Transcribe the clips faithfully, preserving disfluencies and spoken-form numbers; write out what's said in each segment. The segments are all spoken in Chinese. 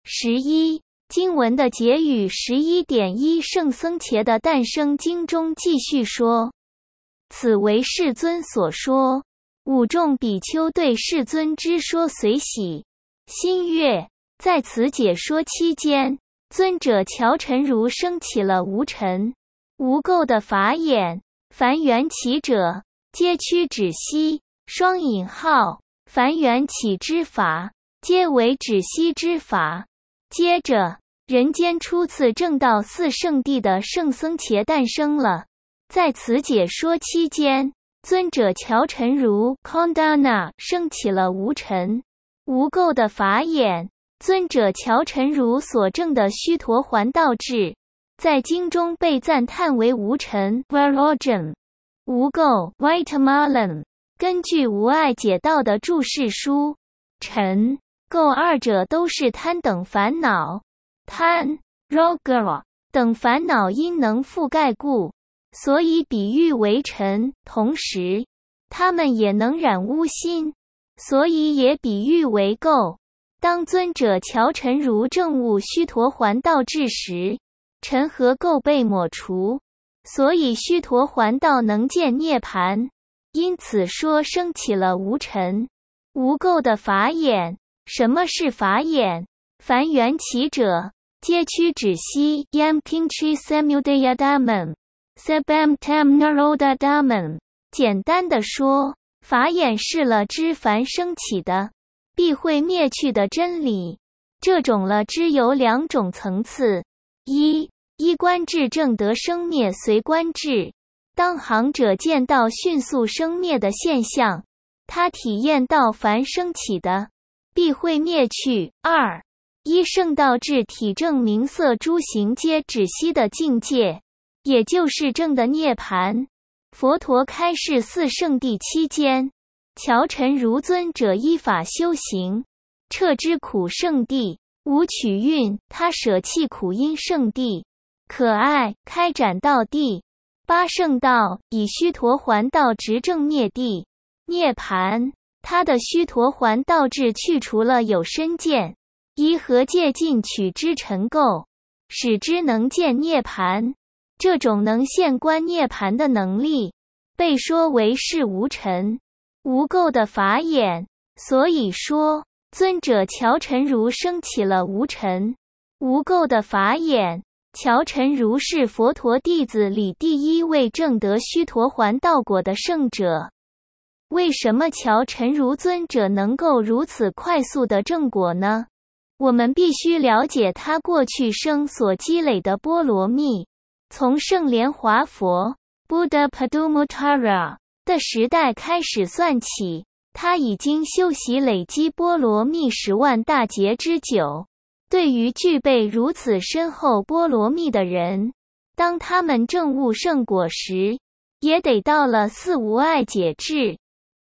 十一经文的结语 十一点一 圣僧伽的诞生经中继续说，此为世尊所说。五众比丘对世尊之说随喜心悦。在此解说期间，尊者乔陈如升起了无尘无垢的法眼，凡缘起者皆趋止息，双引号，凡缘起之法皆为止息之法。接着人间初次证道四圣谛的圣僧伽诞生了。在此解说期间，尊者乔陈如 Kondana 升起了无尘无垢的法眼。尊者乔陈如所证的须陀洹道智，在经中被赞叹为无尘 Vairojam 无垢 Vaitamalam。根据无碍解道的注释书，尘垢二者都是贪等烦恼，贪 Roga 等烦恼因能覆盖故，所以比喻为尘。同时它们也能染污心，所以也比喻为垢。当尊者乔陈如证悟须陀洹道智时，尘和垢被抹除，所以须陀洹道能见涅槃。因此说升起了无尘无垢的法眼。什么是法眼？凡缘起者皆趋止息 Yam Kinchi Samudayadamam Sabam Tam Narodadamam。 简单的说，法眼是了知凡升起的必会灭去的真理。这种了知有两种层次：一、依观智正得生灭随观智，当行者见到迅速生灭的现象，他体验到凡升起的必会灭去。二、依圣道智体证名色诸行皆止息的境界，也就是正的涅槃。佛陀开示四圣谛期间，乔陈如尊者依法修行，彻知苦圣谛无取运，他舍弃苦因圣谛，可爱开展道谛。八圣道以须陀洹道执正灭谛涅槃，他的须陀洹道智去除了有身见，依何界尽取之尘垢，使之能见涅槃。这种能现观涅槃的能力，被说为是无尘无垢的法眼。所以说，尊者乔陈如升起了无尘无垢的法眼。乔陈如是佛陀弟子里第一位证得须陀洹道果的圣者。为什么乔陈如尊者能够如此快速的证果呢？我们必须了解他过去生所积累的波罗蜜。从圣莲华佛 Buddha Padumuttara 的时代开始算起，他已经修习累积波罗蜜十万大劫之久。对于具备如此深厚波罗蜜的人，当他们证悟圣果时，也得到了四无碍解智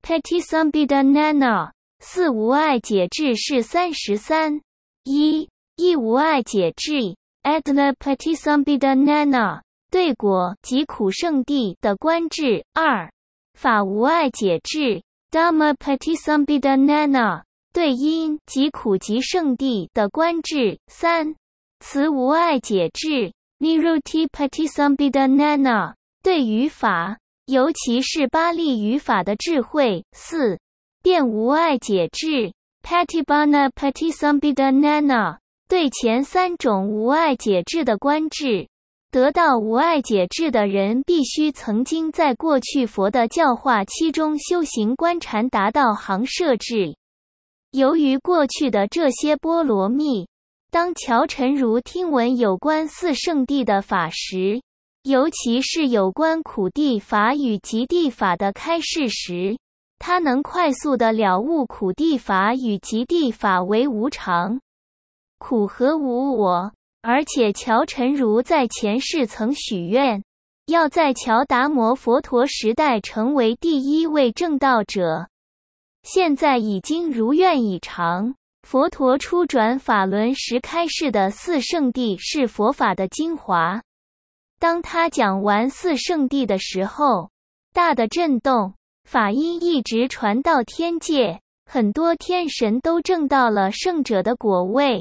Patisambhidhanana。 四无碍解智是三十三。一、一无碍解智 Adla Patisambhidhanana 对果及苦圣谛的观智。二、法无碍解智 Dhamma Patisambhidhanana 对因及苦及圣谛的观智。三、词无碍解智 Niruti Patisambhidhanana 对语法，尤其是巴利语法的智慧。四、辩无碍解智 Patibhana Patisambhidhanana 对前三种无碍解智的观智。得到无碍解智的人必须曾经在过去佛的教化期中修行观禅达到行摄智。由于过去的这些波罗蜜，当乔陈如听闻有关四圣谛的法时，尤其是有关苦谛法与集谛法的开示时，他能快速地了悟苦谛法与集谛法为无常、苦和无我。而且乔陈如在前世曾许愿，要在乔达摩佛陀时代成为第一位证道者。现在已经如愿以偿。佛陀初转法轮时开示的四圣谛是佛法的精华。当他讲完四圣谛的时候，大的震动，法音一直传到天界，很多天神都证到了圣者的果位。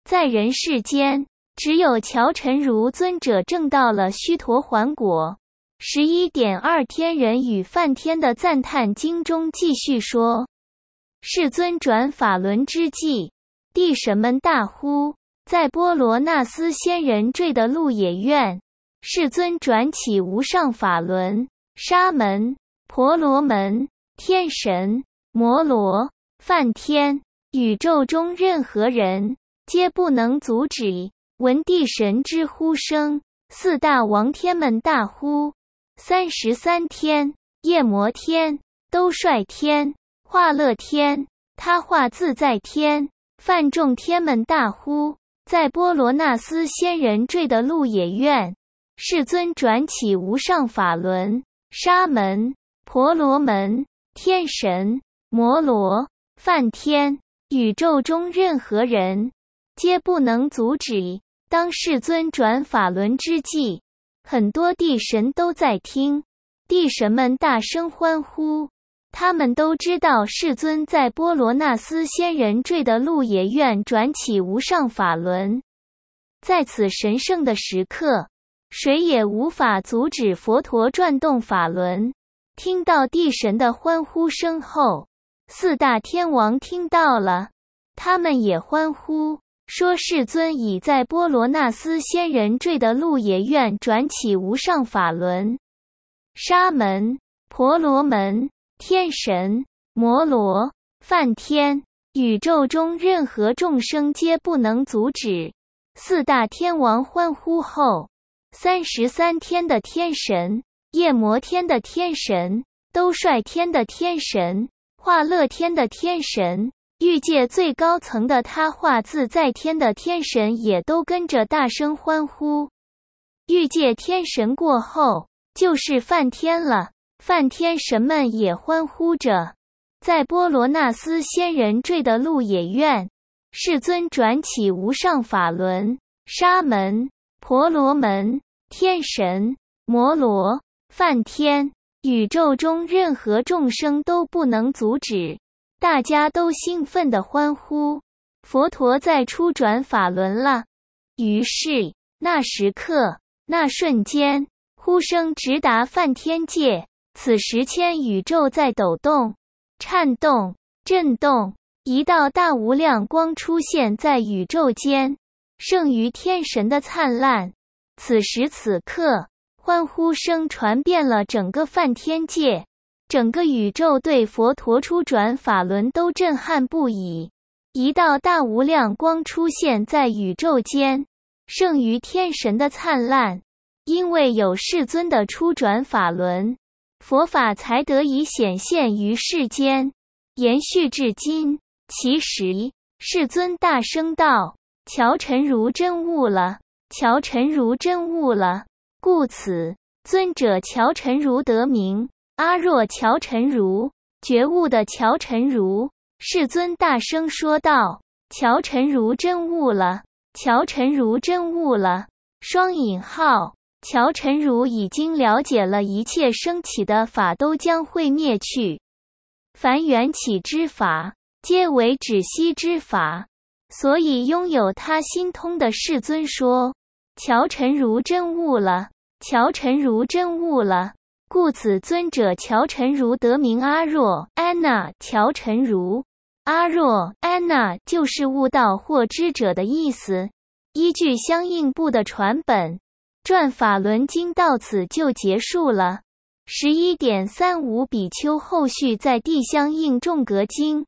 在人世间，只有乔陈如尊者证到了须陀洹果。十一点二天人与梵天的赞叹经中继续说：世尊转法轮之际，地神们大呼，在波罗那斯仙人坠的鹿野苑，世尊转起无上法轮，沙门、婆罗门、天神、摩罗、梵天，宇宙中任何人皆不能阻止。闻地神之呼声，四大王天们大呼。三十三天，夜摩天、兜率天、化乐天、他化自在天、梵众天们大呼，在波罗那斯仙人坠的鹿野苑，世尊转起无上法轮，沙门、婆罗门、天神、摩罗、梵天，宇宙中任何人皆不能阻止。当世尊转法轮之际，很多地神都在听，地神们大声欢呼。他们都知道世尊在波罗那斯仙人坠的鹿野苑转起无上法轮。在此神圣的时刻，谁也无法阻止佛陀转动法轮。听到地神的欢呼声后，四大天王听到了，他们也欢呼，说世尊已在波罗那斯仙人坠的鹿野苑转起无上法轮。沙门、婆罗门、天神、摩罗、梵天，宇宙中任何众生皆不能阻止。四大天王欢呼后，三十三天的天神、夜摩天的天神、兜率天的天神、化乐天的天神，欲界最高层的他化自在天的天神也都跟着大声欢呼。欲界天神过后，就是梵天了。梵天神们也欢呼着，在波罗那斯仙人坠的鹿野苑，世尊转起无上法轮，沙门、婆罗门、天神、摩罗、梵天，宇宙中任何众生都不能阻止。大家都兴奋地欢呼，佛陀在出转法轮了。于是，那时刻，那瞬间，呼声直达梵天界。此时千宇宙在抖动、颤动、震动，一道大无量光出现在宇宙间，胜于天神的灿烂。此时此刻，欢呼声传遍了整个梵天界。整个宇宙对佛陀出转法轮都震撼不已，一道大无量光出现在宇宙间，胜于天神的灿烂。因为有世尊的出转法轮，佛法才得以显现于世间，延续至今。其时，世尊大声道：乔陈如真悟了，乔陈如真悟了，故此，尊者乔陈如得名阿若乔陈如，觉悟的乔陈如。世尊大声说道：乔陈如真悟了，乔陈如真悟了。双引号，乔陈如已经了解了一切升起的法都将会灭去，凡缘起之法，皆为止息之法。所以拥有他心通的世尊说：乔陈如真悟了，乔陈如真悟了。故此尊者乔陈如得名阿若安那乔陈如。阿若安那就是悟道或知者的意思。依据相应部的传本，转法轮经到此就结束了。十一点三五比丘后续在地相应众格经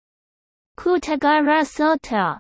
Kutagara Sutta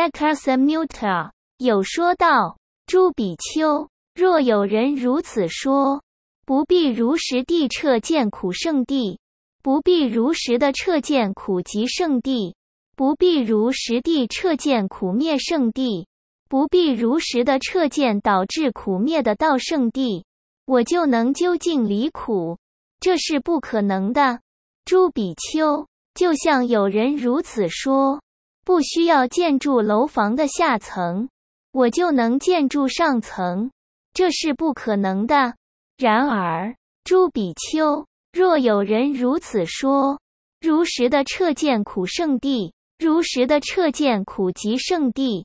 Sakasamutta 有说道：诸比丘，若有人如此说，不必如实地彻见苦圣地，不必如实的彻见苦集圣地，不必如实地彻见苦灭圣地，不必如实的彻见导致苦灭的道圣地，我就能究竟离苦，这是不可能的。诸比丘，就像有人如此说，不需要建筑楼房的下层，我就能建筑上层，这是不可能的。然而，诸比丘，若有人如此说，如实的彻见苦圣地，如实的彻见苦集圣地，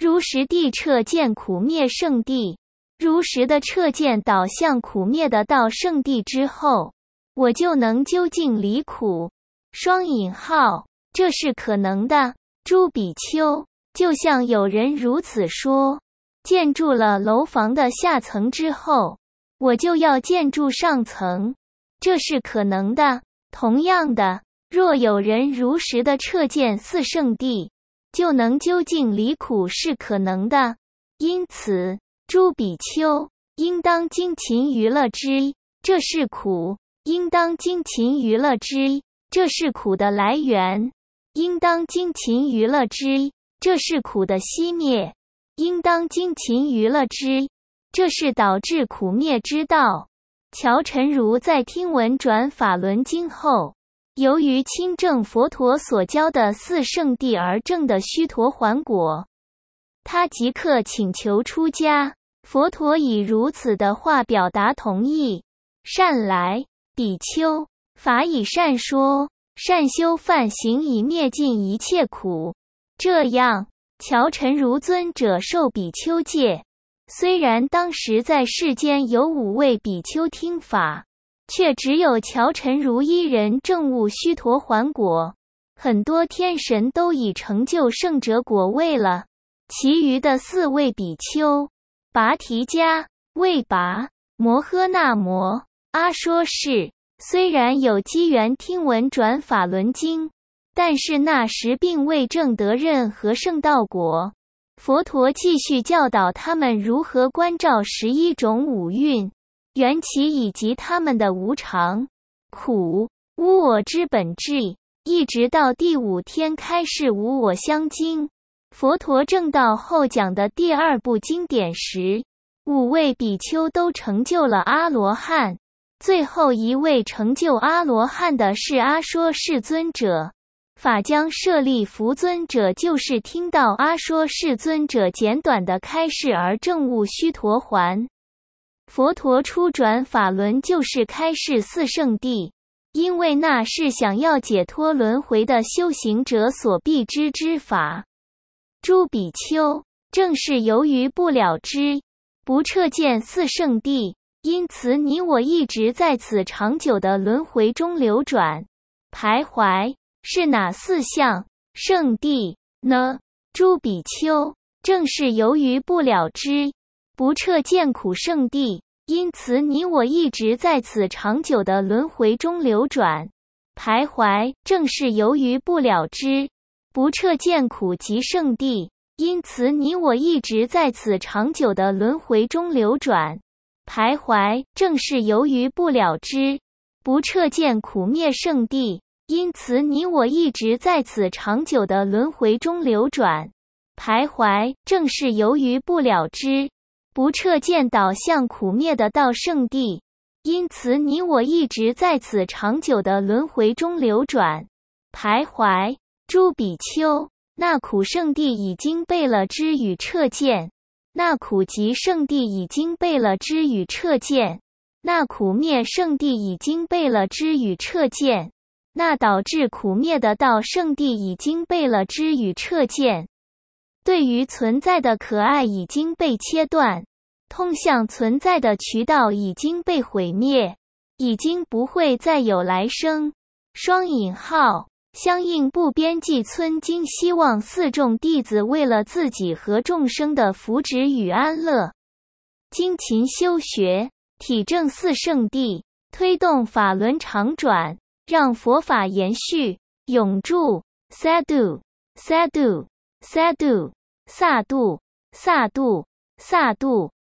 如实地彻见苦灭圣地，如实的彻见导向苦灭的道圣地之后，我就能究竟离苦。双引号，这是可能的。诸比丘，就像有人如此说，建筑了楼房的下层之后，我就要建筑上层，这是可能的。同样的，若有人如实的彻见四圣地，就能究竟离苦是可能的。因此，诸比丘，应当精勤于乐之，这是苦；应当精勤于乐之，这是苦的来源；应当精勤于乐之，这是苦的熄灭；应当精勤于乐之，这是导致苦灭之道。乔陈如在听闻转法轮经后，由于亲证佛陀所教的四圣谛而证的须陀洹果，他即刻请求出家。佛陀以如此的话表达同意。善来，比丘，法以善说，善修梵行以灭尽一切苦。这样，乔陈如尊者受比丘戒。虽然当时在世间有五位比丘听法，却只有乔陈如一人证悟须陀洹果，很多天神都已成就圣者果位了。其余的四位比丘，拔提迦、卫拔、摩诃那摩、阿说示，虽然有机缘听闻转法轮经，但是那时并未证得任何圣道果。佛陀继续教导他们如何观照十一种五蕴、缘起以及他们的无常、苦、无我之本质，一直到第五天开示无我相经。佛陀证道后讲的第二部经典时，五位比丘都成就了阿罗汉，最后一位成就阿罗汉的是阿说示尊者。法将舍利弗尊者就是听到阿说示尊者简短的开示而证悟须陀洹。佛陀初转法轮就是开示四圣谛，因为那是想要解脱轮回的修行者所必知之法。诸比丘，正是由于不了知，不彻见四圣谛，因此你我一直在此长久的轮回中流转、徘徊。是哪四项圣谛呢？诸比丘，正是由于不了知，不彻见苦圣谛，因此你我一直在此长久的轮回中流转、徘徊。正是由于不了知，不彻见苦集圣谛，因此你我一直在此长久的轮回中流转、徘徊。正是由于不了知，不彻见苦灭圣谛，因此你我一直在此长久的轮回中流转、徘徊。正是由于不了知，不彻见导向苦灭的道圣谛，因此你我一直在此长久的轮回中流转、徘徊。诸比丘，那苦圣谛已经被了知与彻见，那苦集圣谛已经被了知与彻见，那苦灭圣谛已经被了知与彻见，那导致苦灭的道圣谛已经被了知与彻见。对于存在的可爱已经被切断，通向存在的渠道已经被毁灭，已经不会再有来生。双引号，相应不边际村经希望四众弟子为了自己和众生的福祉与安乐，精勤修学，体证四圣谛，推动法轮常转，让佛法延续永驻。sadhu sadhu sadhu 萨度萨度萨度